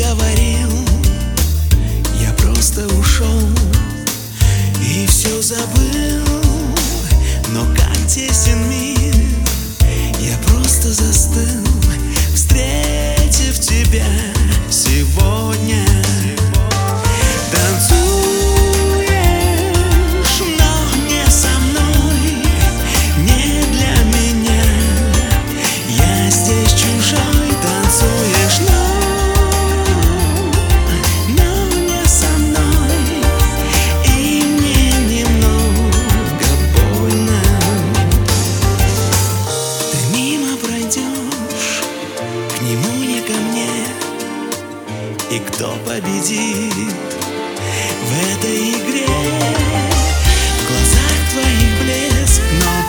говорил, я просто ушел и все забыл. Но как тесен мир, я просто застыл, встретив тебя сегодня. Танцуешь, но не со мной, не для меня. Я здесь чужой. Танцуешь, но не со мной, и мне немного больно. Ты мимо пройдешь, к нему не ко мне. И кто победит в этой игре? В глазах твоих блеск, но